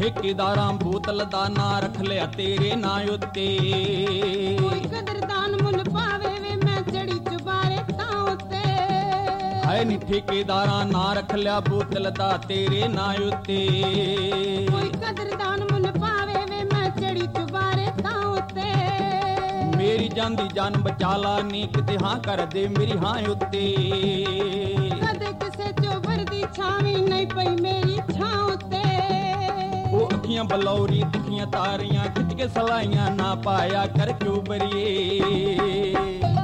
ਠੇਕੇਦਾਰਾਂ ਬੋਤਲ ਦਾ ਨਾਂ ਰੱਖ ਲਿਆ ਤੇਰੇ ਨਾਂ ਉੱਤੇ। ਕੋਈ ਕਦਰਦਾਨ ਮੁੱਲ ਪਾਵੇ ਵੇ ਮੈਂ ਚੜੀ ਚੁਬਾਰੇ ਤਾਂ ਉੱਤੇ। ਹਾਏ ਨੀ ਠੇਕੇਦਾਰਾਂ ਨਾਂ ਰੱਖ ਲਿਆ ਬੋਤਲ ਦਾ ਤੇਰੇ ਨਾਂ ਉੱਤੇ। ਕੋਈ ਕਦਰਦਾਨ ਮੁੱਲ ਪਾਵੇ ਵੇ ਮੈਂ ਚੜੀ ਚੁਬਾਰੇ ਤਾਂ ਉੱਤੇ। ਮੇਰੀ ਜਾਂਦੀ ਜਾਨ ਬਚਾ ਲਾ ਨੀ ਕਿਤੇ ਹਾਂ ਕਰ ਦੇ ਮੇਰੀ ਹਾਂ ਉੱਤੇ। ਕਦੇ ਕਿਸੇ ਚੋਬਰ ਦੀ ਛਾਵੀ ਨਹੀਂ ਪਈ ਮੇਰੀ ਛਾਂ ਉੱਤੇ। ਉਹ ਅੱਖੀਆਂ ਬਲੌਰੀ ਤਿੱਖੀਆਂ ਤਾਰੀਆਂ ਖਿੱਚ ਕੇ ਸਲਾਈਆਂ ਨਾ ਪਾਇਆ ਕਰ ਕਿਉਂ ਬਰੀਏ।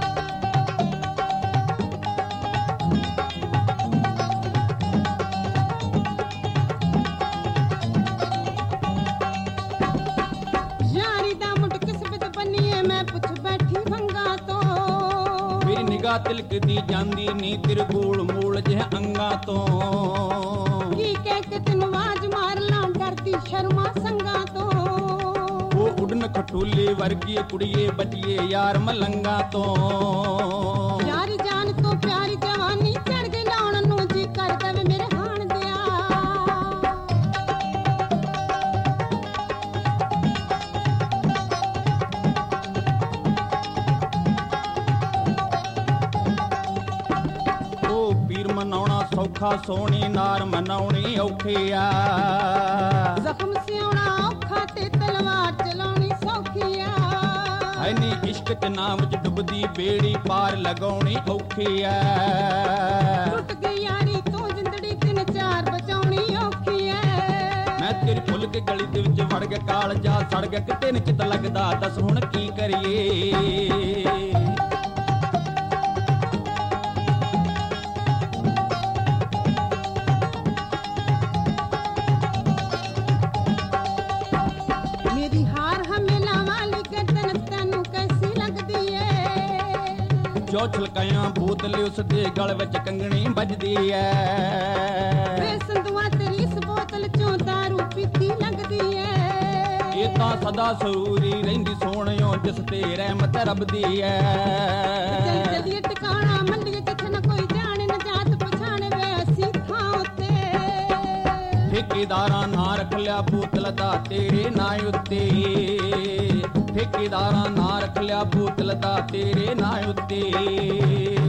ਯਾਰੀ ਦਾ ਮੁੱਢ ਕਿਸਮਤ ਬੰਨੀਏ ਮੈਂ ਪੁੱਛ ਬੈਠੀ ਭੰਗਾ ਤੋਂ। ਮੇਰੀ ਨਿਗਾਹ ਤਿਲਕਦੀ ਜਾਂਦੀ ਨੀ ਤੇਰੇ ਗੋਲ ਮੋਲ ਜਿਹੇ ਅੰਗਾਂ ਤੋਂ। ਕੀ ਕਹਿ ਕੇ ਤੈਨੂੰ ਆਵਾਜ਼ ਮਾਰ ਲਾਂ ਡਰਦੀ ਸ਼ਰਮਾ ਸੰਗਾ ਤੋਂ। ਉਹ ਉਡਨ ਖਟੋਲੇ ਵਰਗੀ ਕੁੜੀਏ ਬਚੀਏ ਯਾਰ ਮਲੰਗਾ ਤੋਂ। ਯਾਰੀ ਜਾਨ ਤੋਂ ਪਿਆਰੀ ਜਵਾਨੀ ਚੜ ਗਈ ਲਾਉਣ ਨੂੰ ਜੀ ਕਰਦਾ ਵੇ ਮੇਰੇ ਹਾਣ ਦਿਆ। ਉਹ ਪੀਰ ਮਨਾਉਣਾ ਸੌਖਾ ਸੋਹਣੀ ਨਾਰ ਮਨਾਉਣੀ ਔਖੀ ਆ। ਜ਼ਖਮ ਸਿਉਣਾ ਔਖਾ ਤੇ ਤਲਵਾਰ ਚਲਾਉਣੀ ਸੌਖੀ ਆ। ਹਾਏ ਨੀ ਇਸ਼ਕ ਚ ਨਾਮ ਚ ਡੁੱਬਦੀ ਬੇੜੀ ਪਾਰ ਲਗਾਉਣੀ ਔਖੀ ਆ। ਟੁੱਟ ਗਈ ਯਾਰੀ ਤੋਂ ਜਿੰਦੜੀ ਤਿੰਨ ਚਾਰ ਬਚਾਉਣੀ ਔਖੀ ਐ। ਮੈਂ ਤੇਰੀ ਫੁੱਲ ਕੇ ਗਲੀ ਦੇ ਵਿੱਚ ਵੜ ਗਿਆ ਕਾਲਜਾ ਸੜ ਗਿਆ ਕਿਤੇ ਨੀ ਚਿੱਤ ਲੱਗਦਾ ਦੱਸ ਹੁਣ ਕੀ ਕਰੀਏ। ਮੇਰੀ ਹਾਰ ਹਮੇਲਾ ਵਾਲੀ ਗਰਦਨ ਤੈਨੂੰ ਕੈਸੀ ਲੱਗਦੀ ਏ। ਜੋ ਛਲਕਾਇਆ ਬੋਤਲ ਉਸ ਦੇ ਗਲ ਵਿੱਚ ਕੰਗਣੀ ਵੱਜਦੀ ਐ। ਵੇ ਸੰਦੂਆ ਤੇਰੀ ਇਸ ਬੋਤਲ ਚੋਂ ਦਾਰੂ ਪੀਤੀ ਲੱਗਦੀ ਏ। ਇਹ ਤਾਂ ਸਦਾ ਸਰੂਰੀ ਰਹਿੰਦੀ ਸੋਹਣਿਓ ਜਿਸ ਤੇ ਰਹਿਮਤ ਰੱਬ ਦੀ ਐ। ਚੱਲ ਚੱਲੀਏ ਟਿਕਾਣਾ ਮੰਡੀਏ ਕਿਥੇ ਨਾ ਕੋਈ ਜਾਣੇ ਨਾ ਜਾਤ ਪਛਾਣੇ ਵੇ ਅਸੀਂ ਥਾਂ ਉੱਤੇ। ਠੇਕੇਦਾਰਾਂ ਨਾਂ ਰੱਖ ਲਿਆ ਬੋਤਲ ਦਾ ਤੇਰੇ ਨਾਂ ਉੱਤੇ। ਠੇਕੇਦਾਰਾਂ ਨਾਂ ਰੱਖ ਲਿਆ ਬੋਤਲ ਦਾ ਤੇਰੇ ਨਾਂ ਉੱਤੇ।